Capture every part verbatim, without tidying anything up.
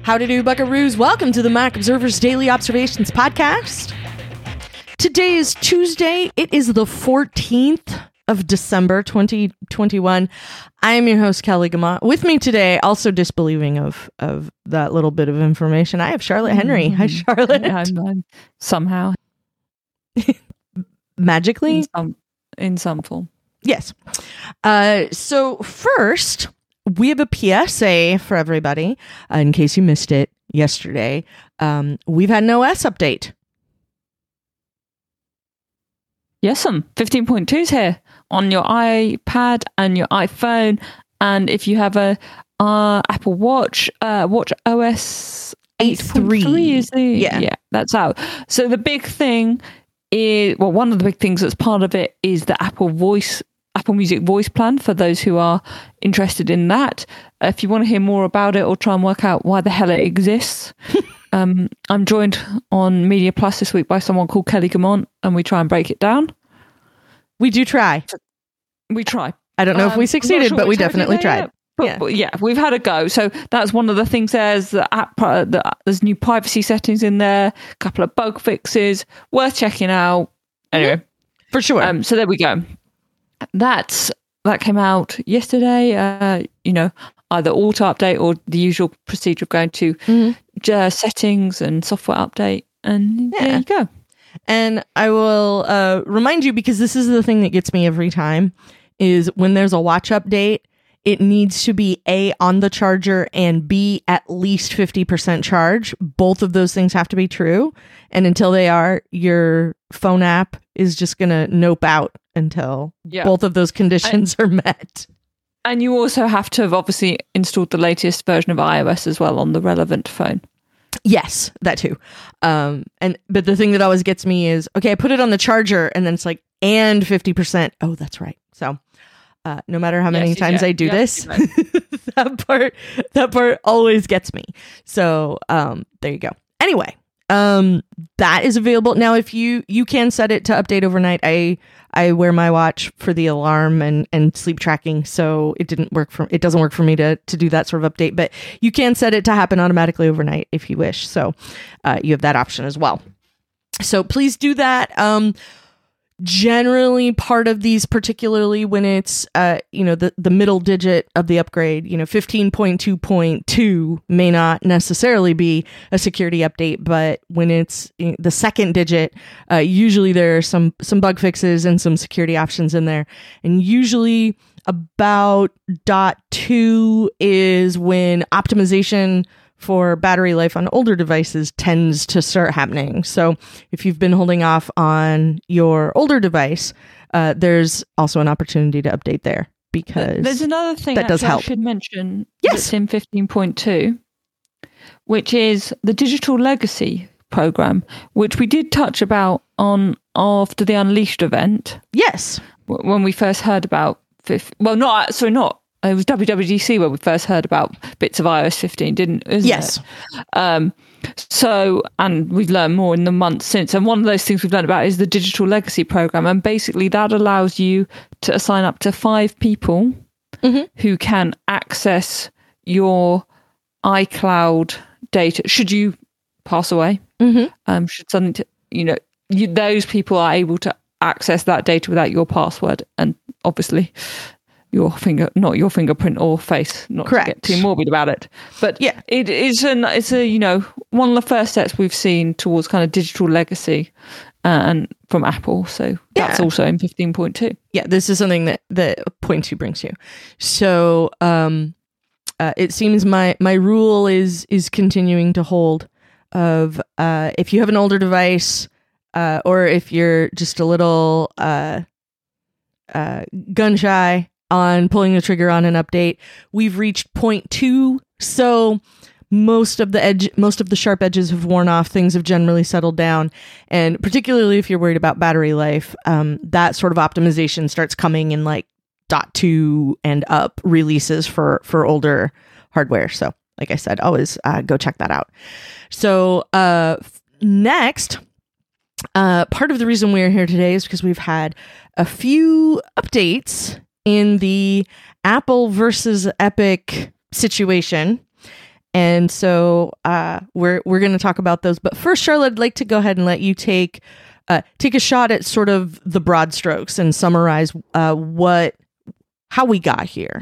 Howdy do, buckaroos. Welcome to the Mac Observer's Daily Observations podcast. Today is Tuesday. It is the fourteenth of December, twenty twenty-one. I am your host, Kelly Gamont. With me today, also disbelieving of, of that little bit of information, I have Charlotte Henry. Mm-hmm. Hi, Charlotte. I'm, I'm somehow. Magically? In some, in some form. Yes. Uh, so first, we have a P S A for everybody. Uh, in case you missed it yesterday, um, we've had an O S update. Yes, um, fifteen point two is here on your iPad and your iPhone. And if you have a uh, Apple Watch, uh, Watch O S eight point three is the, yeah. yeah, that's out. So the big thing is, well, one of the big things that's part of it is the Apple Voice, Apple Music Voice plan for those who are interested in that. Uh, if you want to hear more about it or try and work out why the hell it exists, um, I'm joined on Media Plus this week by someone called Kelly Gamont, and we try and break it down. We do try. We try. I don't know um, if we succeeded, sure but we definitely tried. Yet, but, yeah. But yeah, we've had a go. So that's one of the things. There's the app, uh, the, there's new privacy settings in there, a couple of bug fixes, worth checking out. Anyway, for sure. Um, so there we go. That's that came out yesterday. Uh, you know, either auto update or the usual procedure of going to mm-hmm. uh, settings and software update, and yeah. there you go. And I will uh, remind you, because this is the thing that gets me every time, is when there's a watch update, it needs to be A, on the charger, and B, at least fifty percent charge. Both of those things have to be true. And until they are, your phone app is just going to nope out until yeah. both of those conditions and, are met. And you also have to have obviously installed the latest version of iOS as well on the relevant phone. Yes, that too. Um, and but the thing that always gets me is, okay, I put it on the charger, and then it's like, and fifty percent. Oh, that's right. So uh, no matter how many yes, times yeah, I do yeah, this, that part that part always gets me. So um, there you go. Anyway, um, that is available now. If you you can set it to update overnight. I I wear my watch for the alarm and, and sleep tracking, so it didn't work for it doesn't work for me to to do that sort of update. But you can set it to happen automatically overnight if you wish. So uh, you have that option as well. So please do that. Um, generally, part of these, particularly when it's uh, you know the the middle digit of the upgrade, you know fifteen point two point two may not necessarily be a security update, but when it's the second digit, uh, usually there are some some bug fixes and some security options in there, and usually about dot two is when optimization for battery life on older devices tends to start happening. So if you've been holding off on your older device, uh, there's also an opportunity to update there, because there's another thing that does help. I should mention. Yes. That's in fifteen point two, which is the Digital Legacy program, which we did touch about on after the Unleashed event. Yes. When we first heard about, fifth, well, not, sorry, not, it was W W D C where we first heard about bits of iOS fifteen, didn't it? Yes. It? Um, so, and we've learned more in the months since. And one of those things we've learned about is the Digital Legacy program. And basically that allows you to assign up to five people mm-hmm. who can access your iCloud data should you pass away. Mm-hmm. Um, should something, to, you know, you, those people are able to access that data without your password. And obviously your finger, not your fingerprint or face, not Correct. to get too morbid about it. But yeah, it is an, it's a, you know, one of the first steps we've seen towards kind of digital legacy uh, and from Apple. So that's yeah. also in fifteen point two. Yeah, this is something that, that point two brings you. So um, uh, it seems my, my rule is, is continuing to hold of uh, if you have an older device uh, or if you're just a little uh, uh, gun shy on pulling the trigger on an update, we've reached point two. So most of the edge, most of the sharp edges have worn off. Things have generally settled down. And particularly if you're worried about battery life, um, that sort of optimization starts coming in like dot two and up releases for, for older hardware. So like I said, always uh, go check that out. So uh, next, uh, part of the reason we're here today is because we've had a few updates in the Apple versus Epic situation. And so uh, we're we're going to talk about those. But first, Charlotte, I'd like to go ahead and let you take uh, take a shot at sort of the broad strokes and summarize uh, what how we got here.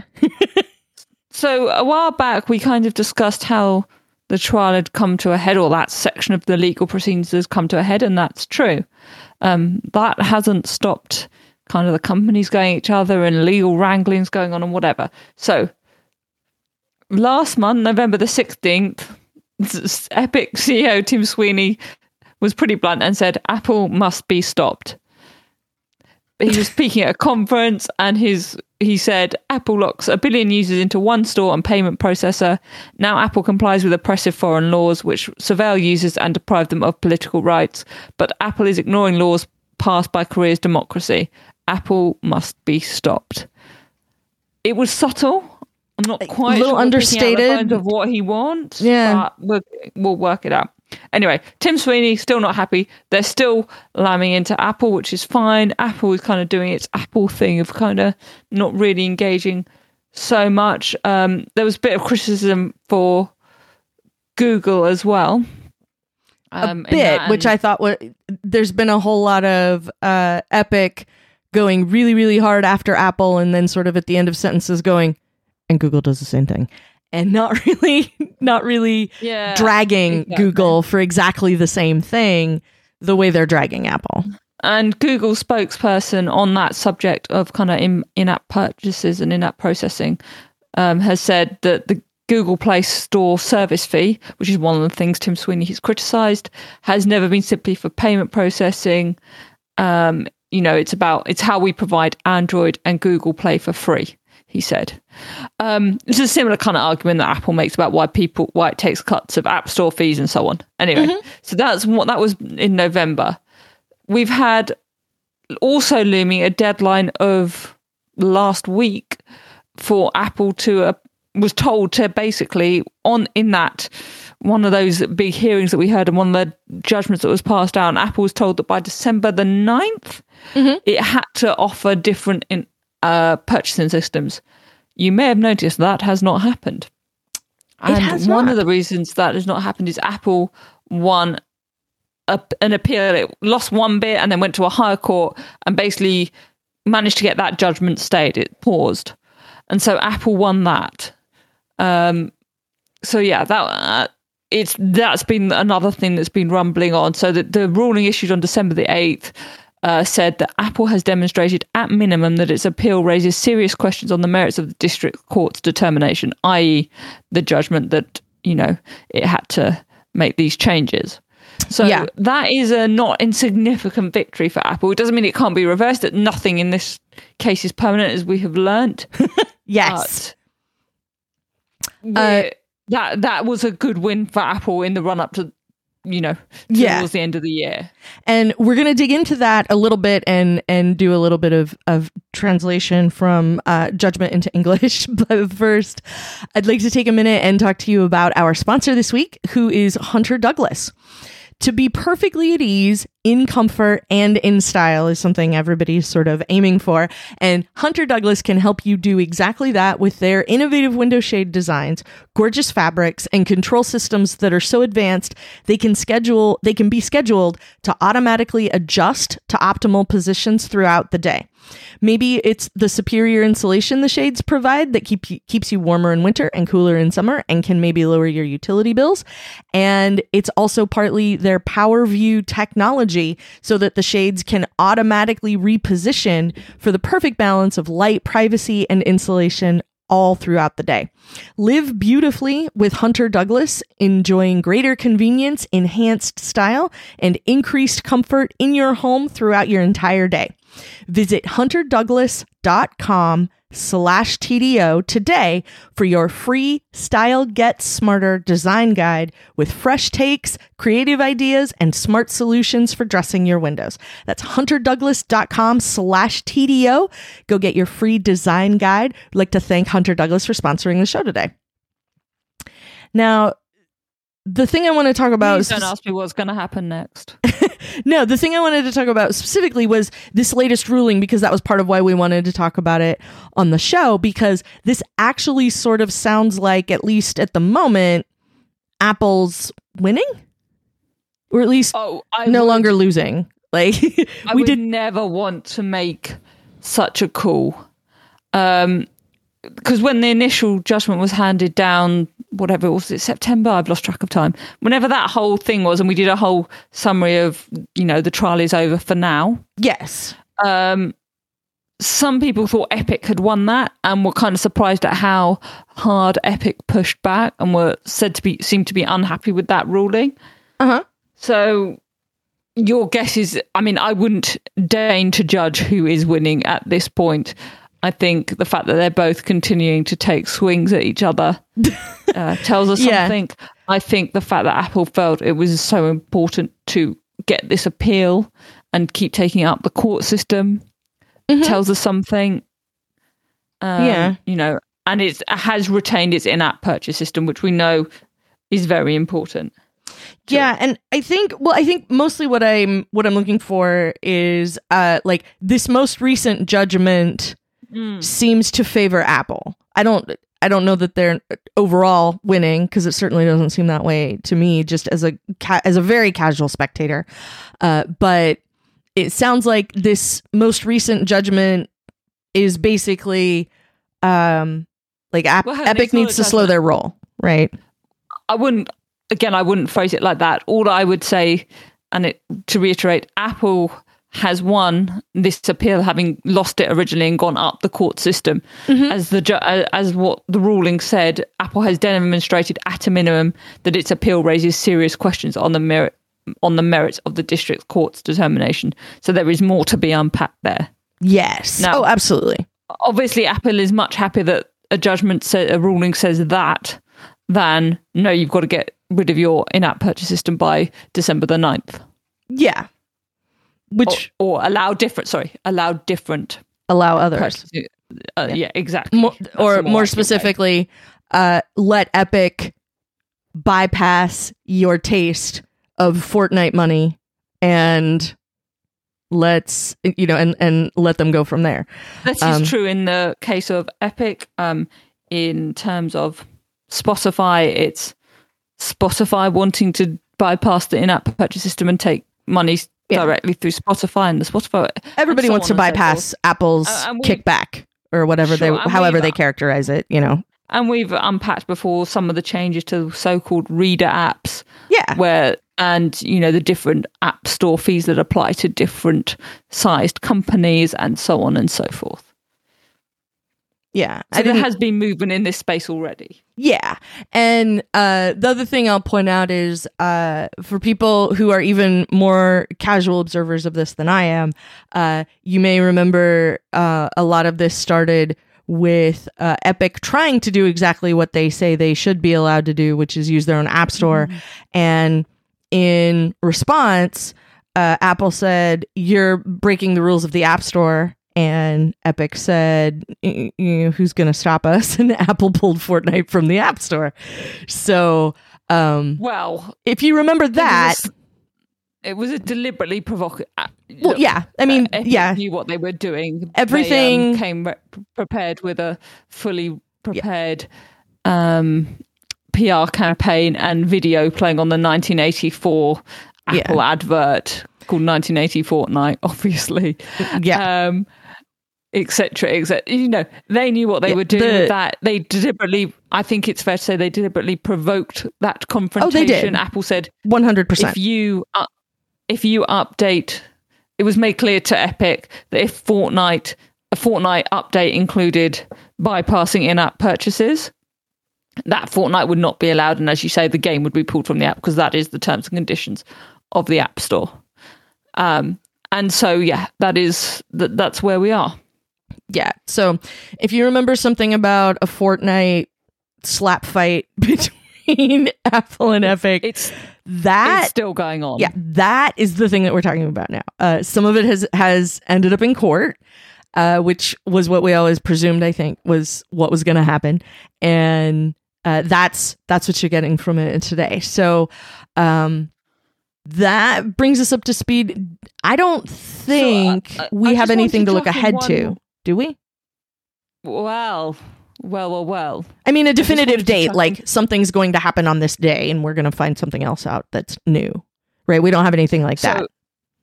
So a while back, we kind of discussed how the trial had come to a head, or that section of the legal proceedings has come to a head, and that's true. Um, that hasn't stopped kind of the companies going at each other and legal wranglings going on and whatever. So last month, November the sixteenth, Epic C E O Tim Sweeney was pretty blunt and said Apple must be stopped. He was speaking at a conference, and his he said Apple locks a billion users into one store and payment processor. Now Apple complies with oppressive foreign laws which surveil users and deprive them of political rights. But Apple is ignoring laws passed by Korea's democracy. Apple must be stopped. It was subtle. I'm not quite a little sure understated of what he wants. Yeah, but we'll, we'll work it out. Anyway, Tim Sweeney still not happy. They're still lambing into Apple, which is fine. Apple is kind of doing its Apple thing of kind of not really engaging so much. Um, there was a bit of criticism for Google as well. Um, a bit, which I thought was, there's been a whole lot of uh, Epic going really, really hard after Apple, and then sort of at the end of sentences going, and Google does the same thing. And not really, not really yeah, dragging exactly. Google for exactly the same thing, the way they're dragging Apple. And Google's spokesperson on that subject of kind of in, in-app purchases and in-app processing um, has said that the Google Play Store service fee, which is one of the things Tim Sweeney has criticised, has never been simply for payment processing. Um, you know, it's about it's how we provide Android and Google Play for free. He said, um, "It's a similar kind of argument that Apple makes about why people why it takes cuts of App Store fees and so on." Anyway, mm-hmm. so that's what that was in November. We've had also looming a deadline of last week for Apple to uh, was told to basically on in that one of those big hearings that we heard and one of the judgments that was passed down. Apple was told that by December the ninth, mm-hmm. it had to offer different in. Uh, purchasing systems. You may have noticed that has not happened. And it has one not. of the reasons that has not happened is Apple won a, an appeal. It lost one bit and then went to a higher court and basically managed to get that judgment stayed. It paused. And so Apple won that. Um, so yeah, that uh, it's that's been another thing that's been rumbling on. So that the ruling issued on December the eighth Uh, said that Apple has demonstrated at minimum that its appeal raises serious questions on the merits of the district court's determination, that is the judgment that, you know, it had to make these changes. So yeah. that is a not insignificant victory for Apple. It doesn't mean it can't be reversed, that nothing in this case is permanent, as we have learnt. Yes. Uh, that that was a good win for Apple in the run-up to you know, towards yeah. the end of the year. And we're going to dig into that a little bit and and do a little bit of, of translation from uh, judgment into English. But first, I'd like to take a minute and talk to you about our sponsor this week, who is Hunter Douglas. To be perfectly at ease, in comfort, and in style is something everybody's sort of aiming for. And Hunter Douglas can help you do exactly that with their innovative window shade designs, gorgeous fabrics, and control systems that are so advanced they can schedule they can be scheduled to automatically adjust to optimal positions throughout the day. Maybe it's the superior insulation the shades provide that keep you, keeps you warmer in winter and cooler in summer and can maybe lower your utility bills. And it's also partly their PowerView technology so that the shades can automatically reposition for the perfect balance of light, privacy, and insulation all throughout the day. Live beautifully with Hunter Douglas, enjoying greater convenience, enhanced style, and increased comfort in your home throughout your entire day. Visit hunterdouglas.com slash TDO today for your free Style Get Smarter design guide with fresh takes, creative ideas, and smart solutions for dressing your windows. That's hunterdouglas.com slash TDO. Go get your free design guide. I'd like to thank Hunter Douglas for sponsoring the show today. Now, the thing I want to talk about... Please don't ask me what's going to happen next. No, the thing I wanted to talk about specifically was this latest ruling, because that was part of why we wanted to talk about it on the show, because this actually sort of sounds like, at least at the moment, Apple's winning, or at least oh, I no would, longer losing. Like I we would did never want to make such a call. Um, because when the initial judgment was handed down, whatever it was, it September, I've lost track of time. Whenever that whole thing was, and we did a whole summary of, you know, the trial is over for now. Yes. Um, some people thought Epic had won that and were kind of surprised at how hard Epic pushed back and were said to be seemed to be unhappy with that ruling. Uh-huh. So your guess is, I mean, I wouldn't deign to judge who is winning at this point. I think the fact that they're both continuing to take swings at each other uh, tells us yeah. something. I think the fact that Apple felt it was so important to get this appeal and keep taking up the court system mm-hmm. tells us something. Um, yeah. You know, and it has retained its in-app purchase system, which we know is very important. Yeah, and I think well, I think mostly what I'm what I'm looking for is uh like this most recent judgment mm. seems to favor Apple. I don't I don't know that they're overall winning, because it certainly doesn't seem that way to me, just as a ca- as a very casual spectator. Uh, but it sounds like this most recent judgment is basically um like Ap- well, Epic needs to slow their roll, right? I wouldn't. Again, I wouldn't phrase it like that. All I would say, and it, to reiterate, Apple has won this appeal, having lost it originally and gone up the court system. Mm-hmm. As the ju- as what the ruling said, Apple has demonstrated at a minimum that its appeal raises serious questions on the merit on the merits of the district court's determination. So there is more to be unpacked there. Yes. Now, oh, absolutely. Obviously, Apple is much happier that a judgment, sa- a ruling says that, than no, you've got to get rid of your in-app purchase system by December the ninth. Yeah. Which or, or allow different sorry allow different allow others uh, yeah. yeah exactly more, or more specifically uh let Epic bypass your taste of Fortnite money and let's you know and and let them go from there. This um, is true in the case of Epic. Um in terms of Spotify, it's Spotify wanting to bypass the in-app purchase system and take money yeah. directly through Spotify, and the Spotify. Everybody wants to bypass so Apple's uh, kickback or whatever sure, they, however they characterize it, you know. And we've unpacked before some of the changes to so-called reader apps. Yeah. Where, and, you know, the different app store fees that apply to different sized companies and so on and so forth. Yeah. So there has been movement in this space already. Yeah. And uh, the other thing I'll point out is uh, for people who are even more casual observers of this than I am, uh, you may remember uh, a lot of this started with uh, Epic trying to do exactly what they say they should be allowed to do, which is use their own app store. Mm-hmm. And in response, uh, Apple said, you're breaking the rules of the app store. And Epic said, you know, who's going to stop us? And Apple pulled Fortnite from the App Store. So, um, well, if you remember that, it was a, it was a deliberately provocative. Well, yeah, I mean, uh, yeah, knew what they were doing. Everything they, um, came re- prepared with a fully prepared yeah. um, P R campaign and video playing on the nineteen eighty-four Apple yeah. advert called nineteen eighty Fortnite, obviously. Yeah. Um, etc etc you know, they knew what they yeah, were doing the, with that. They deliberately, I think it's fair to say, they deliberately provoked that confrontation. Oh, they did. Apple said one hundred percent if you uh, if you update, it was made clear to Epic that if Fortnite a Fortnite update included bypassing in-app purchases, that Fortnite would not be allowed, and as you say, the game would be pulled from the app, because that is the terms and conditions of the App Store. Um and so yeah, that is that that's where we are. Yeah. So if you remember something about a Fortnite slap fight between Apple and Epic, it's that it's still going on. Yeah, that is the thing that we're talking about now. Uh, some of it has has ended up in court, uh, which was what we always presumed, I think, was what was going to happen, and uh, that's that's what you're getting from it today. So um, that brings us up to speed. I don't think so, uh, we I have anything to look ahead one... to. Do we? Well, well, well, well. I mean, a definitive date, like something's going to happen on this day and we're going to find something else out that's new, right? We don't have anything like so, that.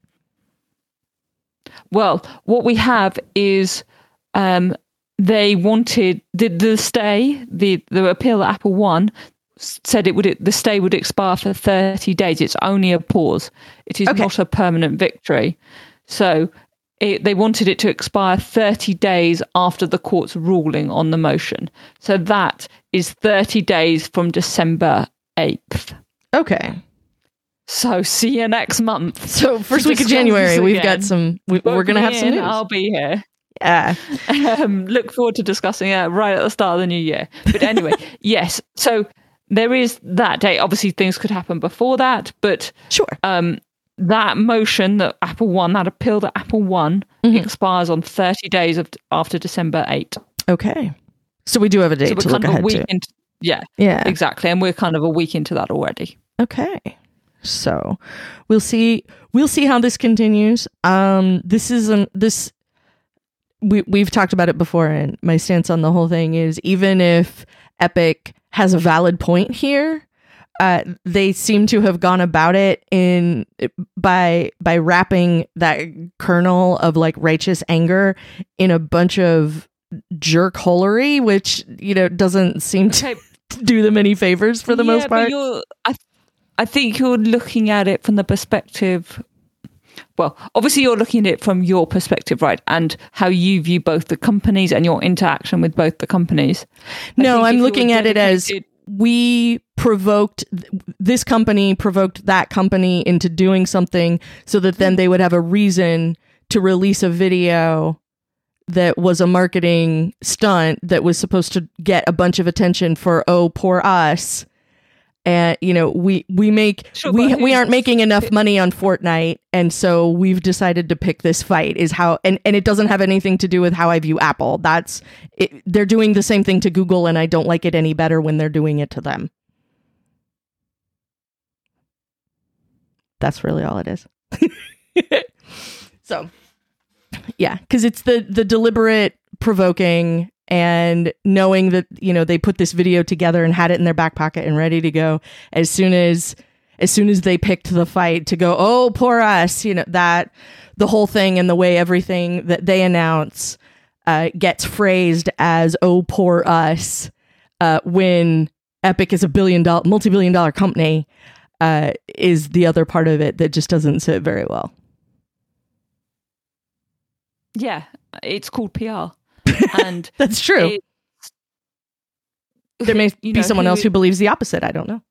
Well, what we have is um, they wanted the, the stay, the, the appeal that Apple won said it would the stay would expire for thirty days. It's only a pause. It is okay. not a permanent victory. So it, they wanted it to expire thirty days after the court's ruling on the motion. So that is thirty days from December eighth. Okay. So see you next month. So first week of January, we've got some, we, we're going to have some news. I'll be here. Yeah. Um, look forward to discussing it right at the start of the new year. But anyway, yes. So there is that date. Obviously, things could happen before that, but sure. Um, that motion that Apple won, that appeal that Apple won, mm-hmm. expires on thirty days of, after December eighth. Okay. So we do have a date so to look ahead to. Into, yeah. Yeah. Exactly. And we're kind of a week into that already. Okay. So we'll see. We'll see how this continues. Um, this isn't this. We we've talked about it before, and my stance on the whole thing is even if Epic has a valid point here, uh, they seem to have gone about it in by by wrapping that kernel of like righteous anger in a bunch of jerkholery, which you know doesn't seem to okay. do them any favors for the yeah, most part. But you're, I, I think you're looking at it from the perspective. Well, obviously you're looking at it from your perspective, right? And how you view both the companies and your interaction with both the companies. No, I'm looking at it as we provoked, this company provoked that company into doing something so that then they would have a reason to release a video that was a marketing stunt that was supposed to get a bunch of attention for, oh, poor us. And, you know, we, we make, sure, we, we aren't making enough money on Fortnite. And so we've decided to pick this fight is how, and, and it doesn't have anything to do with how I view Apple. That's, it, they're doing the same thing to Google and I don't like it any better when they're doing it to them. That's really all it is. So, yeah, because it's the, the deliberate provoking and knowing that, you know, they put this video together and had it in their back pocket and ready to go as soon as as soon as they picked the fight to go, oh, poor us, you know, that the whole thing and the way everything that they announce uh, gets phrased as, oh, poor us, uh, when Epic is a billion dollar, multi-billion dollar company, uh, is the other part of it that just doesn't sit very well. Yeah, it's called P R. And that's true. There may be know, someone who, else who believes the opposite. I don't know.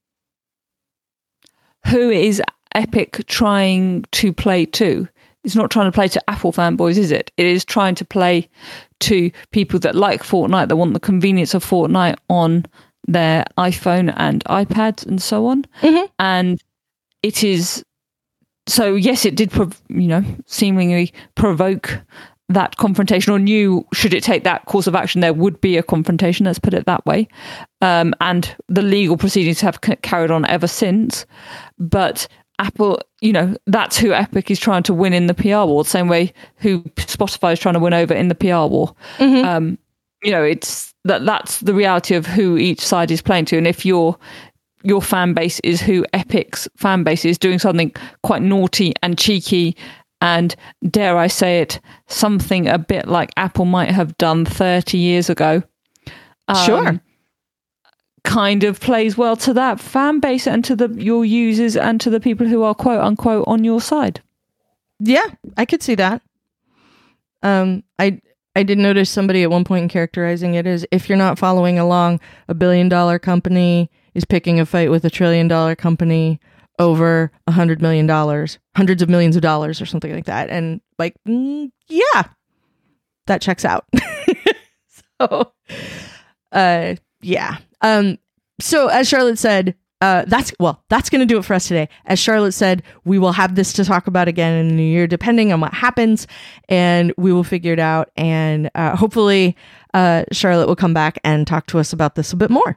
Who is Epic trying to play to? It's not trying to play to Apple fanboys, is it? It is trying to play to people that like Fortnite, that want the convenience of Fortnite on their iPhone and iPads and so on. Mm-hmm. And it is so. Yes, it did. Prov- you know, seemingly provoke that confrontation, or knew should it take that course of action, there would be a confrontation, let's put it that way. Um, and the legal proceedings have c- carried on ever since. But Apple, you know, that's who Epic is trying to win in the P R war, the same way who Spotify is trying to win over in the P R war. Mm-hmm. Um, you know, it's that that's the reality of who each side is playing to. And if your your fan base is who Epic's fan base is, doing something quite naughty and cheeky, and dare I say it, something a bit like Apple might have done thirty years ago. Um, sure. Kind of plays well to that fan base and to the your users and to the people who are quote unquote on your side. Yeah, I could see that. Um, I I did notice somebody at one point characterizing it as, if you're not following along, a billion dollar company is picking a fight with a trillion dollar company over a hundred million dollars, hundreds of millions of dollars or something like that. And like, mm, yeah, that checks out. so, uh, yeah. Um, so as Charlotte said, uh, that's, well, that's going to do it for us today. As Charlotte said, we will have this to talk about again in the new year, depending on what happens, and we will figure it out. And, uh, hopefully, uh, Charlotte will come back and talk to us about this a bit more.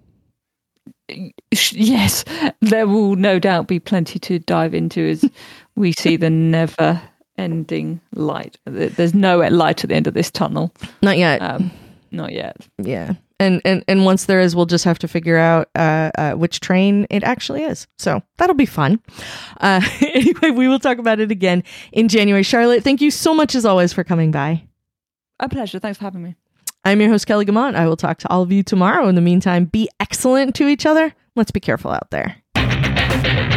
Yes, there will no doubt be plenty to dive into as we see the never-ending light. There's no light at the end of this tunnel. Not yet. Um, not yet. Yeah. And, and and once there is, we'll just have to figure out uh, uh, which train it actually is. So that'll be fun. Uh, anyway, we will talk about it again in January. Charlotte, thank you so much as always for coming by. A pleasure. Thanks for having me. I'm your host, Kelly Guimont. I will talk to all of you tomorrow. In the meantime, be excellent to each other. Let's be careful out there.